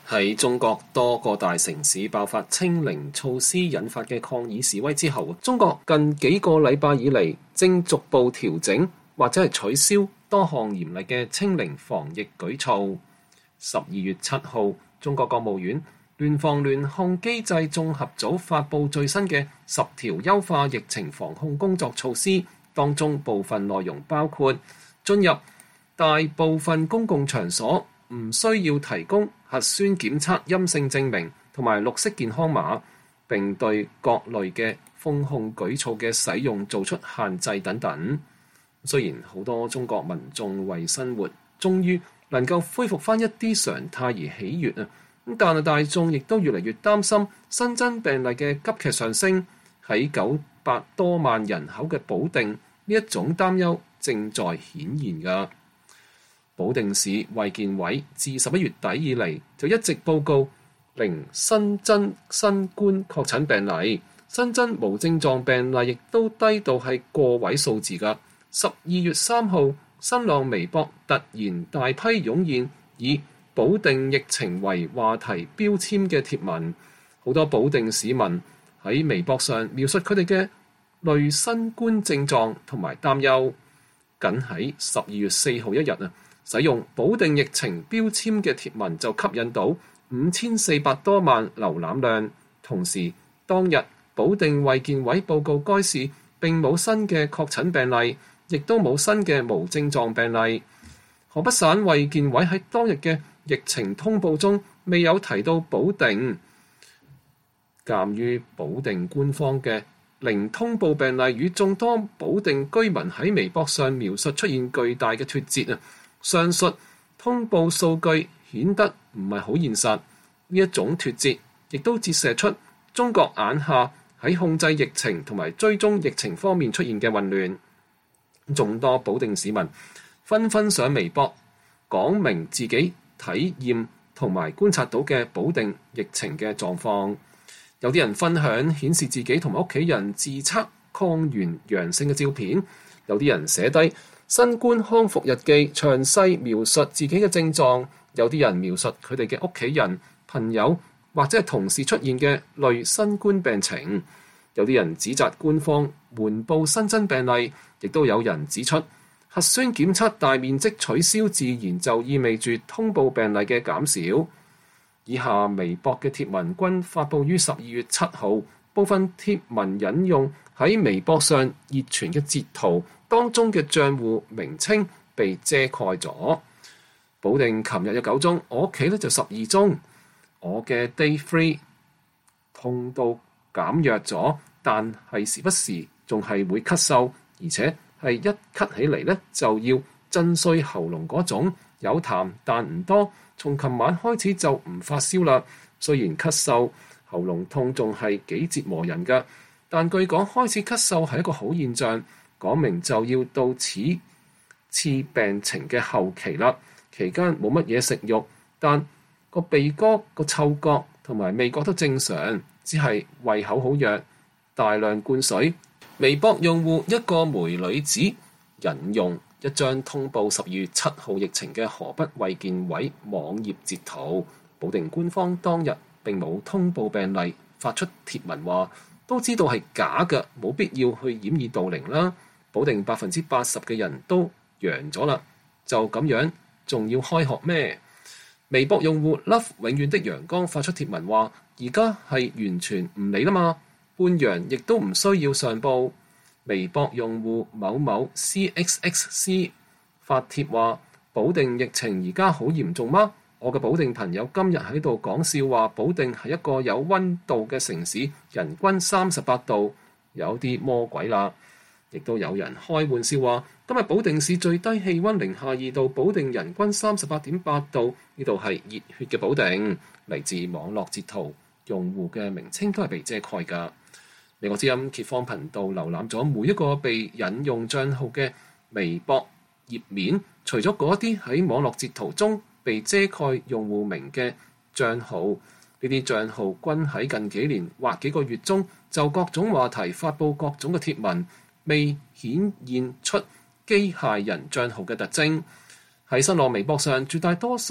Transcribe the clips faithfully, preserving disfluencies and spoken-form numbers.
喺中國多個大城市爆發清零措施引發嘅抗議示威之後，中國近幾個禮拜以嚟正逐步調整或者係取消多項嚴厲嘅清零防疫舉措。十二月七號，中國國務院聯防聯控機制綜合組發布最新嘅十條優化疫情防控工作措施，當中部分內容包括進入大部分公共場所唔需要提供核酸檢測陰性證明同埋綠色健康碼，並對各類嘅封控舉措嘅使用做出限制等等。雖然好多中國民眾為生活終於能夠恢復翻一啲常態而喜悅啊，但係大眾亦都越嚟越擔心新增病例嘅急劇上升，喺九百多萬人口嘅保定呢一種擔憂正在顯現㗎。保定市衛健委自十一月底以嚟就一直報告零新增新冠確診病例，新增無症狀病例亦都低到係個位數字㗎。十二月三號，新浪微博突然大批湧現以保定疫情為話題標籤嘅貼文，好多保定市民喺微博上描述佢哋嘅類新冠症狀同埋擔憂。僅喺十二月四號一日啊，使用保定疫情標籤嘅貼文就吸引到五千四百多萬瀏覽量。同時當日保定衛健委報告該市並冇新嘅確診病例，亦都冇新嘅無症狀病例。河北省衛健委喺當日嘅疫情通報中未有提到保定。鑑於保定官方嘅零通報病例與眾多保定居民喺微博上描述出現巨大嘅脫節啊，上述通報數據顯得唔係好現實。呢一種脫節亦都折射出中國眼下喺控制疫情同埋追蹤疫情方面出現嘅混亂。眾多保定市民紛紛上微博講明自己體驗同埋觀察到嘅保定疫情嘅狀況。有啲人分享顯示自己同埋屋企人自測抗原陽性嘅照片，有啲人寫低新冠康復日記，詳細描述自己嘅症狀，有啲人描述佢哋嘅屋企人、朋友或者係同事出現嘅類新冠病情，有啲人指責官方瞞報新增病例，亦都有人指出核酸檢測大面積取消，自然就意味住通報病例嘅減少。以下微博嘅貼文均發布於十二月七號，部分貼文引用喺微博上熱傳嘅截圖，當中嘅賬戶名稱被遮蓋咗。保定琴日有九宗，我屋企咧就十二宗。我嘅 day three 痛到減弱咗，但係時不時仲係會咳嗽，而且係一咳起嚟咧就要震碎喉嚨嗰種，有痰但唔多。從琴晚開始就唔發燒啦，雖然咳嗽、喉嚨痛仲係幾折磨人㗎，但據講開始咳嗽係一個好現象，講明就要到此次病情嘅後期啦。期間冇乜嘢食慾，但個鼻哥、個嗅覺同埋味覺都正常，只係胃口好弱，大量灌水。微博用戶一個梅女子引用一張通報十二月七號疫情嘅河北衛健委網頁截圖，保定官方當日並冇通報病例，發出貼文話都知道係假嘅，冇必要去掩耳盜鈴啦。保定百分之八十嘅人都陽咗啦，就咁樣仲要開學咩？微博用戶 Love 永遠的陽光發出貼文話而家係完全唔理啦嘛，半陽亦都唔需要上報。微博用戶某某 C X X C 發帖話保定疫情而家好嚴重嗎？我嘅保定朋友今日喺度講笑話，保定係一個有溫度嘅城市，人均三十八度，有啲魔鬼啦。亦都有人開玩笑話今日保定市最低氣溫零下二度，保定人均三十八點八度，呢度係熱血嘅保定。嚟自網絡截圖，用戶嘅名稱都係被遮蓋㗎。美國之音揭放頻道瀏覽咗每一個被引用帳號嘅微博頁面，除咗嗰啲喺網絡截圖中被遮蓋用戶名嘅帳號，呢啲帳號均喺近幾年或幾個月中就各種話題發布各種嘅貼文，未顯現出機械人帳號嘅特徵。喺新浪微博上，絕大多數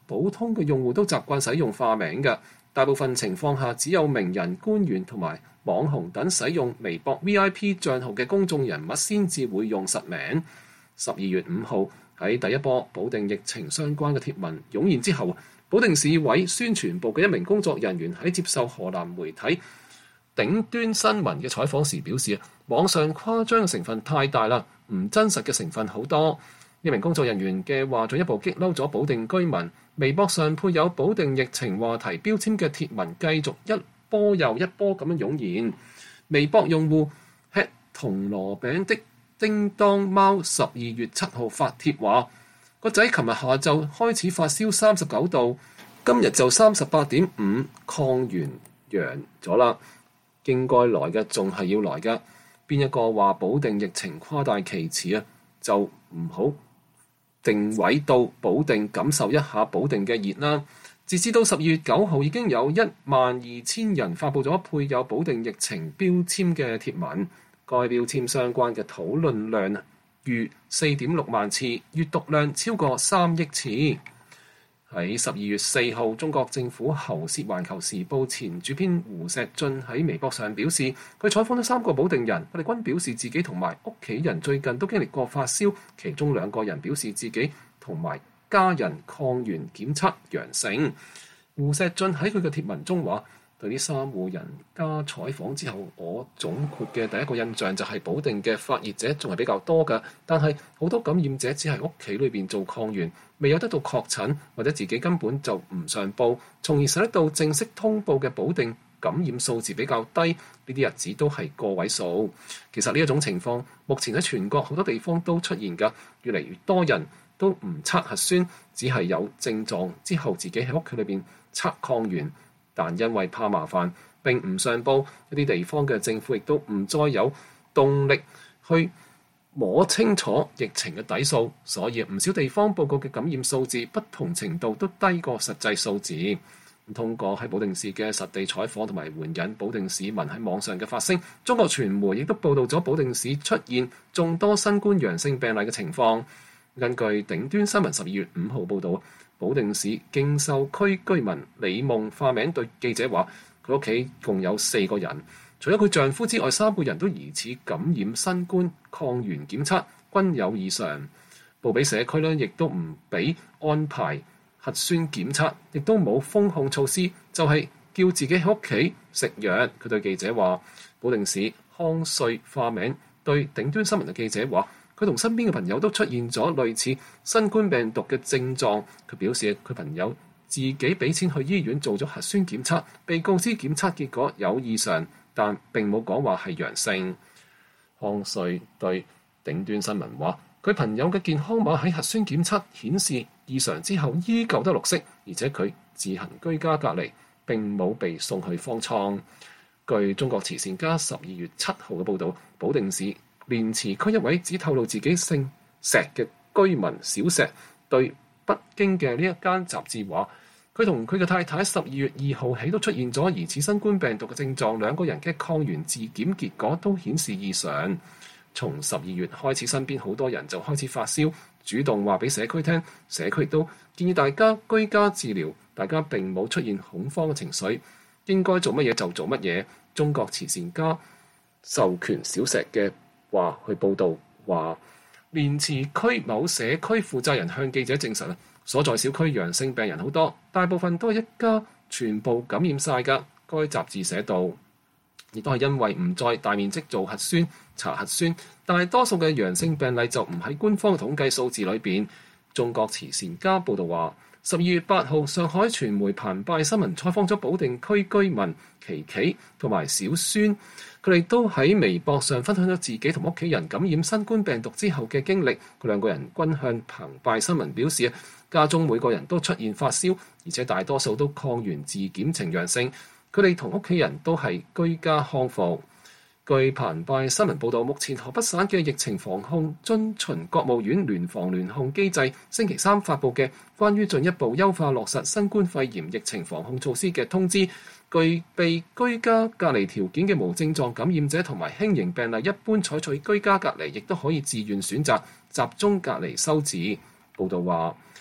普通嘅用戶都習慣使用化名嘅，大部分情況下只有名人、官員同埋網紅等使用微博 V I P 帳號嘅公眾人物先至會用實名。十二月五號喺第一波保定疫情相關嘅貼文湧現之後，保定市委宣傳部嘅一名工作人員喺接受河南媒體頂端新聞嘅採訪時表示，網上誇張嘅成分太大啦，唔真實嘅成分好多。呢名工作人員嘅話進一步激嬲咗保定居民，微博上配有保定疫情話題標籤嘅貼文繼續一波又一波咁樣湧現。微博用戶吃銅鑼餅的叮當貓十二月七號發帖話，個仔琴日下晝開始發燒三十九度，今日就三十八點五，抗原陽咗啦，應該來嘅仲係要來嘅。邊一個話保定疫情誇大其詞啊？就唔好定位到保定，感受一下保定嘅熱啦。截至到十二月九號，已經有一萬二千人發布咗配有保定疫情標籤嘅貼文，該標籤相關嘅討論量逾四點六萬次，閱讀量超過三億次。喺十二月四號，中國政府喉舌環球時報前主編胡錫進喺微博上表示，佢採訪咗三個保定人，佢哋均表示自己同埋屋企人最近都經歷過發燒，其中兩個人表示自己同埋家人抗原檢測陽性。胡錫進喺佢嘅貼文中話，對呢三戶人家採訪之後，我總括嘅第一個印象就係保定嘅發熱者仲係比較多㗎，但係好多感染者只係屋企裏邊做抗原，未有得到確診，或者自己根本就唔上報，從而使得到正式通報嘅保定感染數字比較低，呢啲日子都係個位數。其實呢一種情況目前喺全國好多地方都出現㗎，越嚟越多人都唔測核酸，只係有症狀之後自己喺屋企裏邊測抗原，但因為怕麻煩並唔上報，一啲地方嘅政府亦都唔再有動力去摸清楚疫情嘅底數，所以唔少地方報告嘅感染數字不同程度都低過實際數字。通過喺保定市嘅實地採訪同埋援引保定市民喺網上嘅發聲，中國傳媒亦都報導咗保定市出現眾多新冠陽性病例嘅情況。根據頂端新聞十二月五號報導，保定市敬秀區居民李夢化名對記者話，佢屋企共有四個人，除咗佢丈夫之外，三個人都疑似感染新冠，抗原檢測均有異常。報俾社區呢，亦都唔俾安排核酸檢測，亦都冇封控措施，就係、是、叫自己喺屋企食藥。佢對記者話，保定市康瑞化名對頂端新聞嘅記者話，佢同身邊嘅朋友都出現咗類似新冠病毒嘅症狀。佢表示佢朋友自己俾錢去醫院做咗核酸檢測，被告知檢測結果有異常，但並冇講話係陽性。康瑞對頂端新聞話，佢朋友嘅健康碼喺核酸檢測顯示異常之後依舊得綠色，而且佢自行居家隔離，並冇被送去方艙。據中國慈善家十二月七號嘅報導，保定市蓮池區一位只透露自己姓石嘅居民小石對北京嘅呢一間雜誌話，佢同佢嘅太太十二月二號起都出現咗疑似新冠病毒嘅症狀，兩個人嘅抗原自檢結果都顯示異常。從十二月開始，身邊好多人就開始發燒，主動話俾社區聽，社區亦都建議大家居家治療，大家並冇出現恐慌嘅情緒，應該做乜嘢就做乜嘢。中國慈善家授權小石嘅話去報導話，蓮池區某社區負責人向記者證實，所在小區陽性病人好多，大部分都係一家全部感染晒㗎。該雜誌寫道，亦都係因為唔再大面積做核酸查核酸，但係多數嘅陽性病例就唔喺官方嘅統計數字裏邊。中國慈善家報導話，十二月八號，上海傳媒澎湃新聞採訪咗保定區居民琪琪同埋小孫，佢哋都喺微博上分享咗自己同屋企人感染新冠病毒之後嘅經歷。佢兩個人均向澎湃新聞表示，家中每個人都出現發燒，而且大多數都抗原自檢呈陽性。佢哋同屋企人都係居家康復。據澎湃新聞報導，目前河北省嘅疫情防控遵循國務院聯防聯控機制，星期三發布嘅關於進一步優化落實新冠肺炎疫情防控措施嘅通知，具備居家隔離條件嘅無症狀感染者同埋輕型病例，一般採取居家隔離，亦都可以自願選擇集中隔離收治。報導話，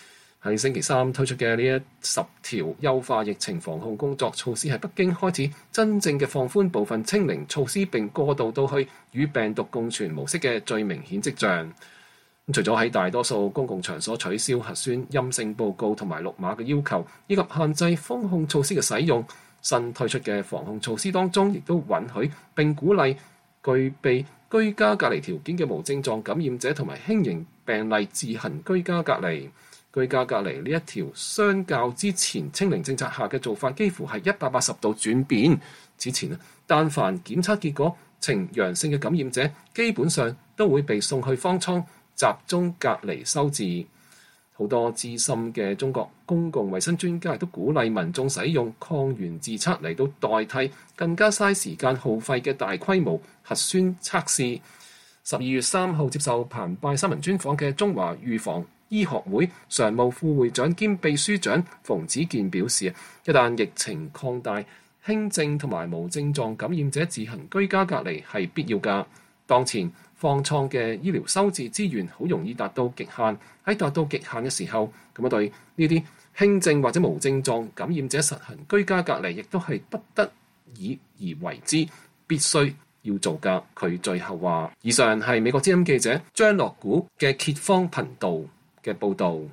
喺星期三推出嘅呢一十條優化疫情防控工作措施，係北京開始真正嘅放寬部分清零措施，並過渡到去與病毒共存模式嘅最明顯跡象。除咗喺大多數公共場所取消核酸陰性報告同埋綠碼嘅要求，以及限制封控措施嘅使用，新推出嘅防控措施當中，亦都允許並鼓勵具備居家隔離條件嘅無症狀感染者同埋輕型病例自行居家隔離。居家隔離呢一條相較之前清零政策下嘅做法，幾乎係一百八十度轉變。之前啊，但凡檢測結果呈陽性嘅感染者，基本上都會被送去方艙集中隔離收治。好多資深嘅中國公共衛生專家亦都鼓勵民眾使用抗原自測嚟到代替更加嘥時間耗費嘅大規模核酸測試。十二月三號接受澎湃新聞專訪嘅中華預防醫學會常務副會長兼秘書長馮子健表示，一旦疫情擴大，輕症同埋無症狀感染者自行居家隔離係必要㗎。當前方艙嘅醫療收治資源好容易達到極限，喺達到極限嘅時候，咁啊對呢啲輕症或者無症狀感染者實行居家隔離，亦都係不得已而為之，必須要做㗎。佢最後話：以上係美國之音記者張樂古嘅揭方頻道嘅報導。